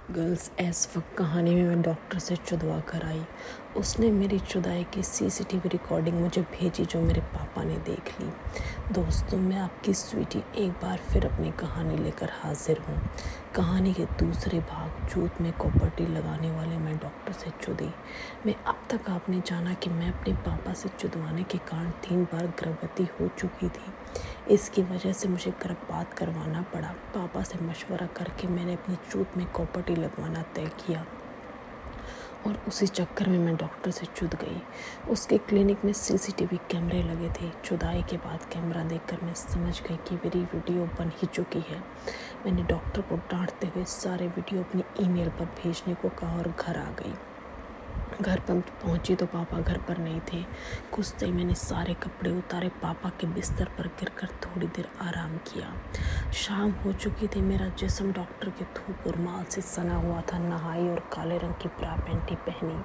Girls as fuck कहानी में मैं डॉक्टर से चुदवा कर आई। उसने मेरी चुदाई की सीसीटीवी रिकॉर्डिंग मुझे भेजी जो मेरे पापा ने देख ली। दोस्तों, मैं आपकी स्वीटी एक बार फिर अपनी कहानी लेकर हाजिर हूँ। कहानी के दूसरे भाग, जूत में कॉपर्टी लगाने वाले मैं डॉक्टर से चुदी में। अब तक आपने जाना कि मैं अपने पापा से चुदवाने के कारण 3 बार गर्भवती हो चुकी थी। इसकी वजह से मुझे गर्भपात करवाना पड़ा। पापा से मशवरा करके मैंने अपनी चूत में कॉपर्टी लगवाना तय किया और उसी चक्कर में मैं डॉक्टर से चुद गई। उसके क्लिनिक में सीसीटीवी कैमरे लगे थे। चुदाई के बाद कैमरा देखकर मैं समझ गई कि मेरी वीडियो बन ही चुकी है। मैंने डॉक्टर को डांटते हुए सारे वीडियो अपनी ईमेल पर भेजने को कहा और घर आ गई। घर पर पहुंची तो पापा घर पर नहीं थे। कुछ देर मैंने सारे कपड़े उतारे, पापा के बिस्तर पर गिरकर थोड़ी देर आराम किया। शाम हो चुकी थी। मेरा जिस्म डॉक्टर के थूक और माल से सना हुआ था। नहाई और काले रंग की ब्रा पैंटी पहनी।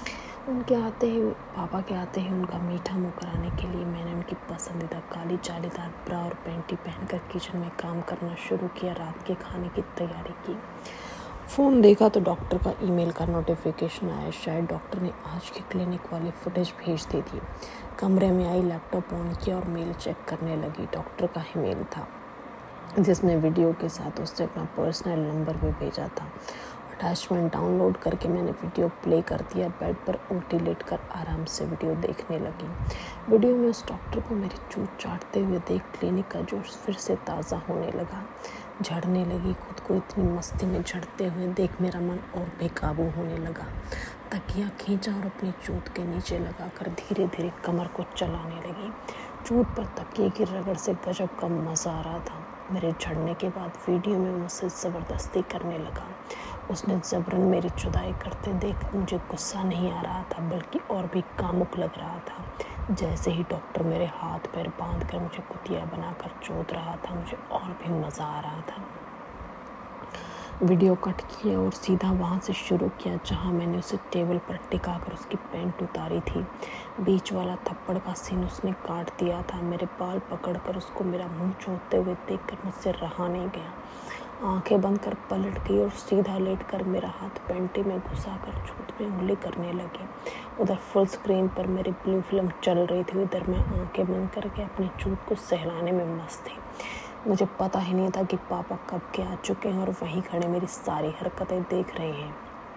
पापा के आते ही उनका मीठा मुँह कराने के लिए मैंने उनकी पसंदीदा काली जालीदार ब्रा और पैंटी पहनकर किचन में काम करना शुरू किया। रात के खाने की तैयारी की। फ़ोन देखा तो डॉक्टर का ईमेल का नोटिफिकेशन आया। शायद डॉक्टर ने आज की क्लिनिक वाली फुटेज भेज दी थी। कमरे में आई, लैपटॉप ऑन किया और मेल चेक करने लगी। डॉक्टर का ही मेल था जिसमें वीडियो के साथ उसने अपना पर्सनल नंबर भी भेजा था। अटैचमेंट डाउनलोड करके मैंने वीडियो प्ले कर दिया। बेड पर उल्टी लेट कर आराम से वीडियो देखने लगी। वीडियो में उस डॉक्टर को मेरी चूत चाटते हुए देख क्लिनिक का जोश फिर से ताज़ा होने लगा। झड़ने लगी। खुद को इतनी मस्ती में झड़ते हुए देख मेरा मन और बेकाबू होने लगा। तकिया खींचा और अपनी चूत के नीचे लगाकर धीरे धीरे कमर को चलाने लगी। चूत पर तकिए की रगड़ से गजब का मज़ा आ रहा था। मेरे झड़ने के बाद वीडियो में मुझसे ज़बरदस्ती करने लगा। उसने ज़बरन मेरी चुदाई करते देख मुझे गुस्सा नहीं आ रहा था, बल्कि और भी कामुक लग रहा था। जैसे ही डॉक्टर मेरे हाथ पैर बांध कर मुझे कुतिया बनाकर चोद रहा था, मुझे और भी मज़ा आ रहा था। वीडियो कट किया और सीधा वहाँ से शुरू किया जहाँ मैंने उसे टेबल पर टिका कर उसकी पैंट उतारी थी। बीच वाला थप्पड़ का सीन उसने काट दिया था। मेरे बाल पकड़कर उसको मेरा मुंह चोदते हुए देखकर मुझसे रहा नहीं गया। आंखें बंद कर पलट गई और सीधा लेटकर मेरा हाथ पैंटी में घुसाकर चूत में उंगली करने लगी। उधर फुल स्क्रीन पर मेरी ब्लू फिल्म चल रही थी। उधर मैं आंखें बंद करके अपनी चूत को सहलाने में मस्त थी। मुझे पता ही नहीं था कि पापा कब के आ चुके हैं और वहीं खड़े मेरी सारी हरकतें देख रहे हैं।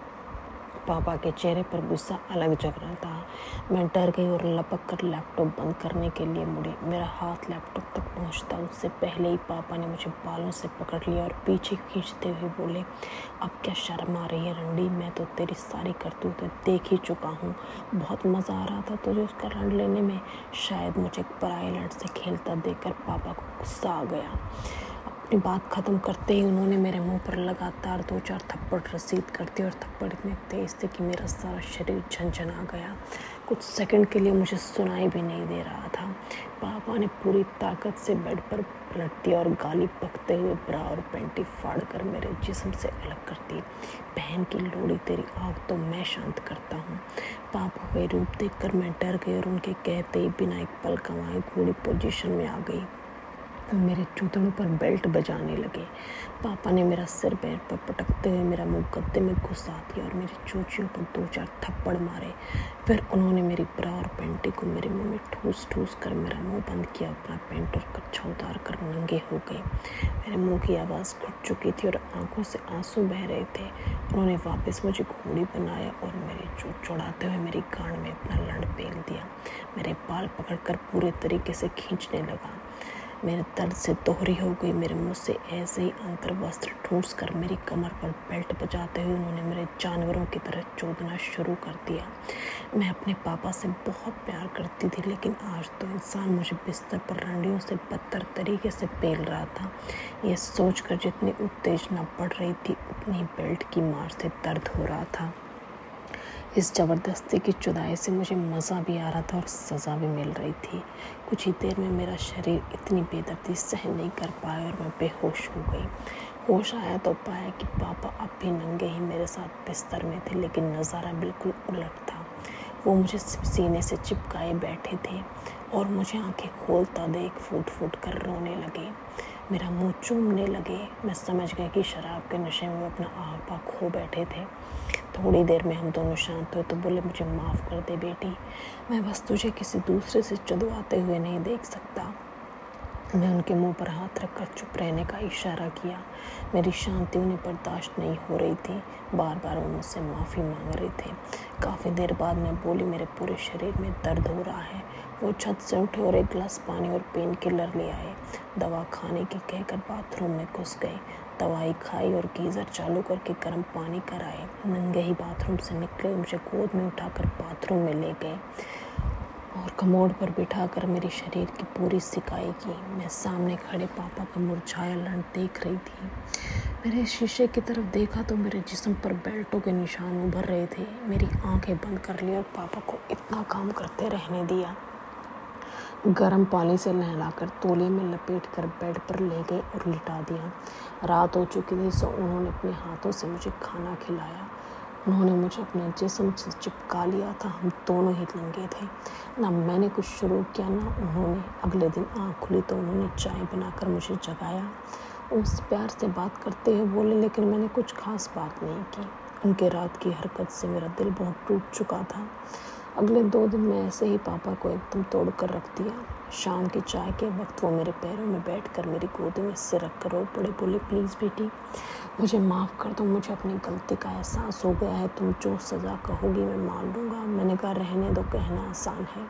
पापा के चेहरे पर गुस्सा अलग जग रहा था। मैं डर गई और लपक कर लैपटॉप बंद करने के लिए मुड़ी। मेरा हाथ लैपटॉप तक पहुंचता उससे पहले ही पापा ने मुझे बालों से पकड़ लिया और पीछे खींचते हुए बोले, अब क्या शर्म आ रही है रंडी? मैं तो तेरी सारी करतूतें देख ही चुका हूँ। बहुत मज़ा आ रहा था तुझे उसका रंड लेने में। शायद मुझे पराई लड़ से खेलता देखकर पापा को गुस्सा आ गया। अपनी बात ख़त्म करते ही उन्होंने मेरे मुंह पर लगातार 2-4 थप्पड़ रसीद कर दिए और थप्पड़ इतने तेज़ थे कि मेरा सारा शरीर झंझना गया। कुछ सेकंड के लिए मुझे सुनाई भी नहीं दे रहा था। पापा ने पूरी ताकत से बेड पर पलट दिया और गाली बकते हुए ब्रा और पैंटी फाड़ कर मेरे जिस्म से अलग कर दी। बहन की लोड़ी, तेरी आग तो मैं शांत करता हूँ। पापा के रूप देखकर मैं डर गई और उनके कहते ही बिना एक पल कमाए घोड़ी पोजीशन में आ गई। मेरे चूतड़ों पर बेल्ट बजाने लगे। पापा ने मेरा सिर पैर पर पटकते हुए मेरा मुंह गद्दे में घुसा दिया और मेरी चोंचियों पर 2-4 थप्पड़ मारे। फिर उन्होंने मेरी ब्रा और पैंटी को मेरे मुंह में ठूस ठूस कर मेरा मुंह बंद किया। अपना पैंट और कच्छा उतार कर नंगे हो गए। मेरे मुंह की आवाज़ घुट चुकी थी और आंखों से आंसू बह रहे थे। उन्होंने वापस मुझे घोड़ी बनाया और मेरी चोट चढ़ाते हुए मेरी गांड में अपना लंड पेल दिया। मेरे बाल पकड़कर पूरे तरीके से खींचने लगा। मेरे दर्द से दोहरी हो गई। मेरे मुंह से ऐसे ही अंतर वस्त्र ठूंस कर मेरी कमर पर बेल्ट बजाते हुए उन्होंने मेरे जानवरों की तरह चोदना शुरू कर दिया। मैं अपने पापा से बहुत प्यार करती थी, लेकिन आज तो इंसान मुझे बिस्तर पर रंडियों से बदतर तरीके से पेल रहा था। यह सोचकर जितनी उत्तेजना बढ़ रही थी, उतनी बेल्ट की मार से दर्द हो रहा था। इस ज़बरदस्ती की चुदाई से मुझे मज़ा भी आ रहा था और सज़ा भी मिल रही थी। कुछ ही देर में मेरा शरीर इतनी बेदर्दी सहन नहीं कर पाया और मैं बेहोश हो गई। होश आया तो पाया कि पापा अब भी नंगे ही मेरे साथ बिस्तर में थे, लेकिन नज़ारा बिल्कुल उलट था। वो मुझे सीने से चिपकाए बैठे थे और मुझे आंखें खोलता देख फूट फूट कर रोने लगे। मेरा मुंह चूमने लगे। मैं समझ गई कि शराब के नशे में वो अपना आपा खो बैठे थे। थोड़ी देर में हम दोनों शांत हुए तो बोले, मुझे माफ़ कर दे बेटी, मैं बस तुझे किसी दूसरे से चुदवाते हुए नहीं देख सकता। मैं उनके मुंह पर हाथ रखकर चुप रहने का इशारा किया। मेरी शांति उन्हें बर्दाश्त नहीं हो रही थी। बार बार वो मुझसे माफ़ी मांग रहे थे। काफ़ी देर बाद मैं बोली, मेरे पूरे शरीर में दर्द हो रहा है। वो छत से उठे और एक गिलास पानी और पेन किलर ले आए। दवा खाने की कहकर बाथरूम में घुस गए। दवाई खाई और गीज़र चालू करके गर्म पानी कराए। नंगे ही बाथरूम से निकले, मुझे गोद में उठाकर बाथरूम में ले गए और कमोड पर बिठाकर मेरे शरीर की पूरी सिकाई की। मैं सामने खड़े पापा का मुरझाया लंड देख रही थी। मेरे शीशे की तरफ देखा तो मेरे जिस्म पर बेल्टों के निशान उभर रहे थे। मेरी आंखें बंद कर ली और पापा को इतना काम करते रहने दिया। गर्म पानी से नहलाकर तौलिए में लपेट कर बेड पर ले गए और लिटा दिया। रात हो चुकी थी, सो उन्होंने अपने हाथों से मुझे खाना खिलाया। उन्होंने मुझे अपने जिस्म से चिपका लिया था। हम दोनों ही नंगे थे। ना मैंने कुछ शुरू किया ना उन्होंने। अगले दिन आँख खुली तो उन्होंने चाय बनाकर मुझे जगाया। उस प्यार से बात करते हुए बोले, लेकिन मैंने कुछ खास बात नहीं की। उनके रात की हरकत से मेरा दिल बहुत टूट चुका था। अगले 2 दिन में ऐसे ही पापा को एकदम तोड़ कर रख दिया। शाम की चाय के वक्त वो मेरे पैरों में बैठकर मेरी गोदी में सिर रख कर रो पड़े। बोले, प्लीज़ बेटी, मुझे माफ़ कर दो, मुझे अपनी गलती का एहसास हो गया है। तुम जो सज़ा कहोगी मैं मान लूँगा। मैंने कहा, रहने दो, कहना आसान है।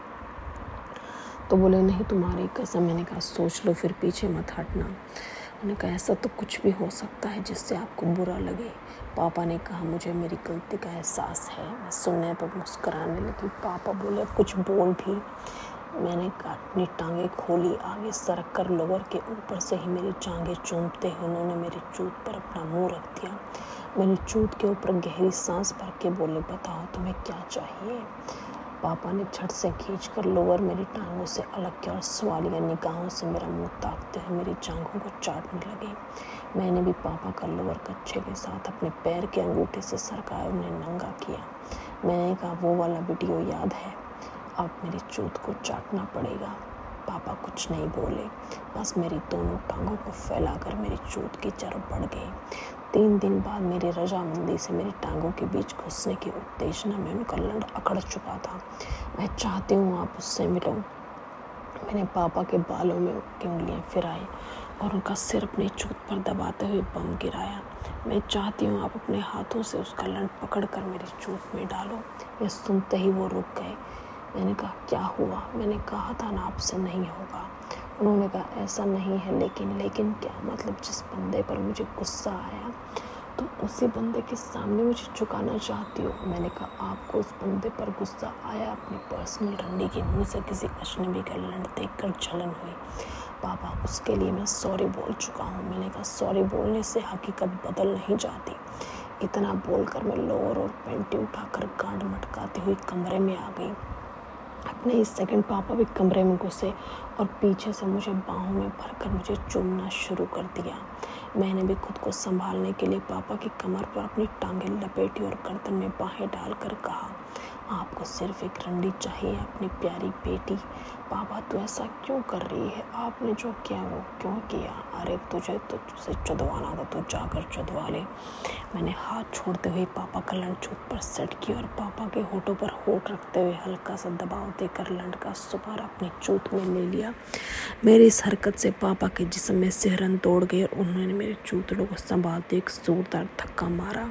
तो बोले, नहीं, तुम्हारी कसम। मैंने कहा, सोच लो, फिर पीछे मत हटना। उन्होंने कहा, ऐसा तो कुछ भी हो सकता है जिससे आपको बुरा लगे। पापा ने कहा, मुझे मेरी गलती का एहसास है। मैं सुनने पर मुस्कुराने लगी। पापा बोले, कुछ बोल भी। मैंने अपनी टांगें खोली। आगे सरक कर लोअर के ऊपर से ही मेरी टांगें चूमते हुए उन्होंने मेरी चूत पर अपना मुंह रख दिया। मेरी चूत के ऊपर गहरी सांस भर के बोले, बताओ तुम्हें क्या चाहिए। पापा ने झट से खींचकर लोअर मेरी टांगों से अलग किया और सवालिया निगाहों से मेरा मुंह ताकते हुए मेरी जांघों को चाटने लगे। मैंने भी पापा का लोअर कच्छे के साथ अपने पैर के अंगूठे से सरकाया, उन्हें नंगा किया। मैंने कहा, वो वाला वीडियो याद है, अब मेरी चूत को चाटना पड़ेगा। पापा कुछ नहीं बोले, बस मेरी दोनों टांगों को फैलाकर मेरी चूत की तरफ बढ़ गए। 3 दिन बाद मेरी रजामंदी से मेरी टांगों के बीच घुसने की उत्तेजना में उनका लंड अकड़ चुका था। मैं चाहती हूँ आप उससे मिलो। मैंने पापा के बालों में उनकी उंगलियाँ फिराई और उनका सिर अपनी चूत पर दबाते हुए बम गिराया। मैं चाहती हूँ आप अपने हाथों से उसका लंड पकड़ कर मेरी चूत में डालो। यह सुनते ही वो रुक गए। मैंने कहा, क्या हुआ। मैंने कहा था ना, आपसे नहीं होगा। उन्होंने कहा, ऐसा नहीं है, लेकिन क्या मतलब, जिस बंदे पर मुझे गुस्सा आया तुम उसी बंदे के सामने मुझे झुकाना चाहती हो। मैंने कहा, आपको उस बंदे पर गुस्सा आया, अपनी पर्सनल रंडी के मुंह से किसी अजनबी का लंड देखकर जलन हुई। पापा, उसके लिए मैं सॉरी बोल चुका हूँ। मैंने कहा, सॉरी बोलने से हकीकत बदल नहीं जाती। इतना बोलकर मैं लोअर और पैंटी उठाकर गांड मटकाती हुई कमरे में आ गई। अपने इस सेकंड पापा भी कमरे में घुसे और पीछे से मुझे बाहों में भरकर मुझे चूमना शुरू कर दिया। मैंने भी खुद को संभालने के लिए पापा की कमर पर अपनी टांगें लपेटी और गर्दन में बाहें डालकर कहा, आपको सिर्फ एक रंडी चाहिए, अपनी प्यारी बेटी। पापा, तू ऐसा क्यों कर रही है। आपने जो किया वो क्यों किया। अरे तुझे चुदवाना था, तू जाकर चुदवा ले। मैंने हाथ छोड़ते हुए पापा का लंड चूत पर सेट किया और पापा के होठों पर होठ रखते हुए हल्का सा दबाव देकर लंड का सुपार अपनी चूत में ले लिया। मेरी इस हरकत से पापा के जिस्म में सिहरन तोड़ गई और उन्होंने मेरे चूतड़ों को संभालते एक जोरदार धक्का मारा।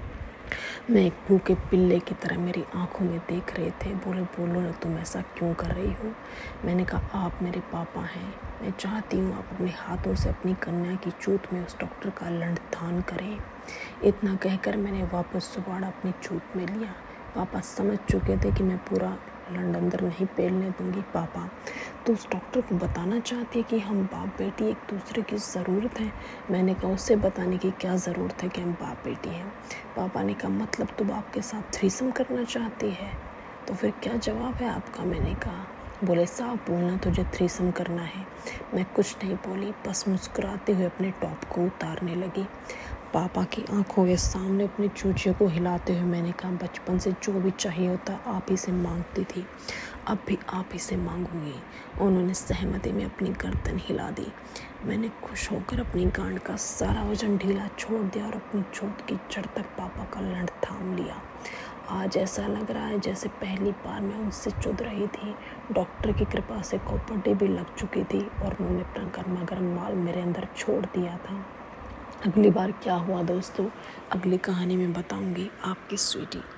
मैं एक भूखे पिल्ले की तरह मेरी आंखों में देख रहे थे। बोले, बोलो ना, तुम ऐसा क्यों कर रही हो। मैंने कहा, आप मेरे पापा हैं। मैं चाहती हूँ आप अपने हाथों से अपनी कन्या की चूत में उस डॉक्टर का लंड दान करें। इतना कहकर मैंने वापस सुबाड़ा अपनी चूत में लिया। पापा समझ चुके थे कि मैं पूरा लंड अंदर नहीं पेलने दूंगी। पापा, तो उस डॉक्टर को बताना चाहती है कि हम बाप बेटी एक दूसरे की ज़रूरत है। मैंने कहा, उसे बताने की क्या ज़रूरत है कि हम बाप बेटी हैं। पापा ने कहा, मतलब तो बाप के साथ थ्रीसम करना चाहती है। तो फिर क्या जवाब है आपका। मैंने कहा, बोले, साफ बोलना, तुझे थ्रीसम करना है। मैं कुछ नहीं बोली, बस मुस्कुराते हुए अपने टॉप को उतारने लगी। पापा की आंखों के सामने अपनी चूचियों को हिलाते हुए मैंने कहा, बचपन से जो भी चाहिए होता आप ही से मांगती थी, अब भी आप ही से मांगूंगी। उन्होंने सहमति में अपनी गर्दन हिला दी। मैंने खुश होकर अपनी गांड का सारा वजन ढीला छोड़ दिया और अपनी चोट की जड़ तक पापा का लड़ थाम लिया। आज ऐसा लग रहा है जैसे पहली बार मैं उनसे चुद रही थी। डॉक्टर की कृपा से कॉपर्टी भी लग चुकी थी और उन्होंने अपना गर्मा गर्म माल मेरे अंदर छोड़ दिया था। अगली बार क्या हुआ दोस्तों, अगली कहानी में बताऊंगी। आपकी स्वीटी।